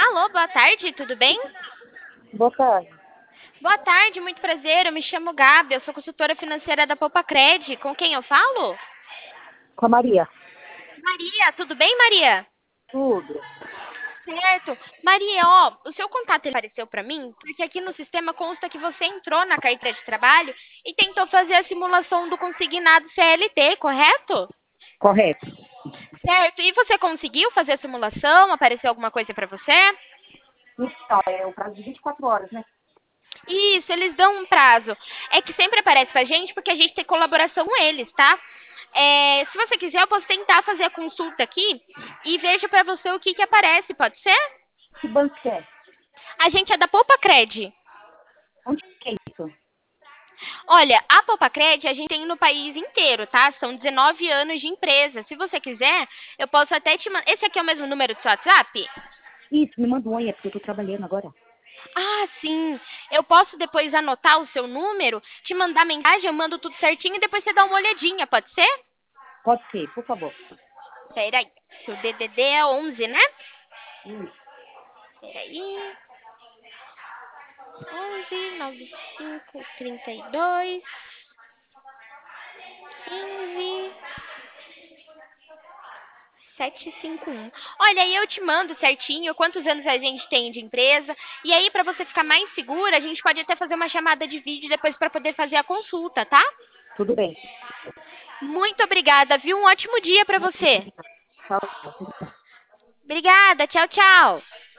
Alô, boa tarde, tudo bem? Boa tarde. Boa tarde, muito prazer. Eu me chamo Gabi, eu sou consultora financeira da Poupa-Cred. Com quem eu falo? Com a Maria. Maria, tudo bem, Maria? Tudo. Certo. Maria, ó, o seu contato ele apareceu para mim porque aqui no sistema consta que você entrou na carteira de trabalho e tentou fazer a simulação do consignado CLT, correto? Correto. Certo. E você conseguiu fazer a simulação? Apareceu alguma coisa para você? Então, é o prazo de 24 horas, né? Isso, eles dão um prazo. É que sempre aparece pra gente porque a gente tem colaboração com eles, tá? Se você quiser, eu posso tentar fazer a consulta aqui e vejo pra você o que que aparece, pode ser? Que banco que é? A gente é da Poupa-Cred. Onde que é isso? Olha, a Poupa-Cred a gente tem no país inteiro, tá? São 19 anos de empresa. Se você quiser, eu posso até te mandar. Esse aqui é o mesmo número do seu WhatsApp? Isso, me manda um oi, é porque eu tô trabalhando agora. Ah, sim. Eu posso depois anotar o seu número, te mandar mensagem, eu mando tudo certinho e depois você dá uma olhadinha, pode ser? Pode ser, por favor. Peraí. Seu DDD é 11, né? Isso. Peraí. 11, 95, 32, 15, 751. Olha, aí eu te mando certinho quantos anos a gente tem de empresa. E aí, para você ficar mais segura, a gente pode até fazer uma chamada de vídeo depois para poder fazer a consulta, tá? Tudo bem. Muito obrigada, viu? Um ótimo dia para você. Tchau, tchau. Obrigada, tchau, tchau.